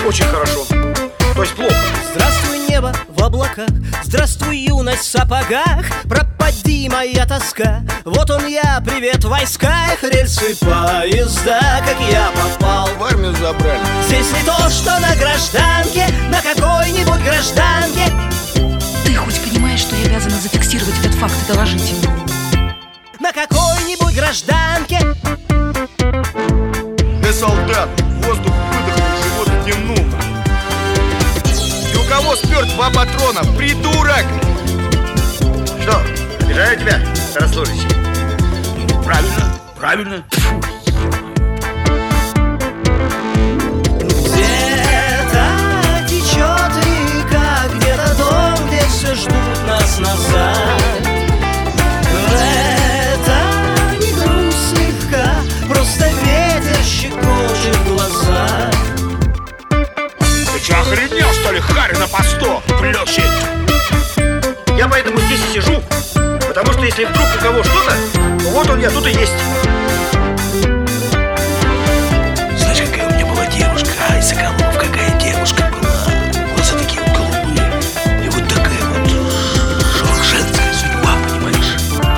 Очень хорошо. То есть плохо. Здравствуй, небо в облаках, здравствуй, юность в сапогах. Пропади моя тоска, вот он я, привет в войсках. Рельсы поезда, как я попал В армию забрали. Здесь не то, что на гражданке, на какой-нибудь гражданке. Ты хоть понимаешь, что я обязана зафиксировать этот факт и доложить? На какой-нибудь гражданке. Солдат, воздух выдохнул, живот втянул. И у кого спер 2 патрона? Придурок! Что, обижаю тебя, старослужащий? Правильно, правильно. Где-то течет река, где-то дом, где все ждут нас назад. Это не грусть слегка, просто ветер щекочет глаза. Ты что, охренел, что ли, харь на посту плещет? Я поэтому здесь и сижу, потому что если вдруг у кого что-то, то вот он я тут и есть. Знаешь, какая у меня была девушка? Ай, Соколов, какая девушка была. Глаза такие вот голубые. И вот такая вот женская судьба, понимаешь?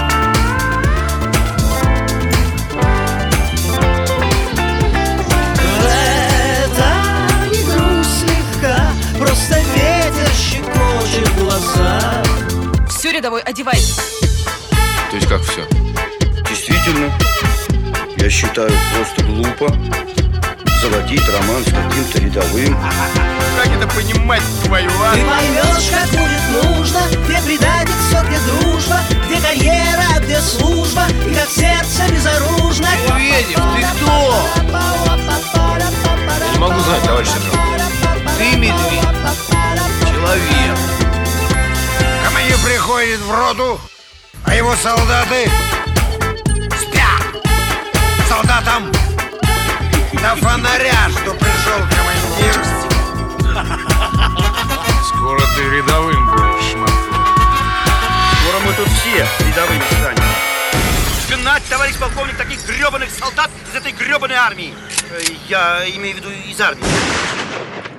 Это не грусть слегка, просто ветер щекочет глаза. Все, рядовой, одевайся. То есть как все? Действительно, я считаю просто глупо заводить роман с каким-то рядовым. Как это понимать, твою, а? Ты поймешь, как будет нужно, где предательство, где дружба, где карьера, а где служба, и как сердце безоружно. Медведев, ты кто? Я не могу знать, товарищ сержант. Ты медведь. Человек. Командир приходит в роту, а его солдаты спят. Солдатам до фонаря, что пришел командир. Скоро ты рядовым будешь, Скоро мы тут все рядовыми станем. Гнать, товарищ полковник, таких гребаных солдат из этой гребаной армии. Я имею в виду из армии.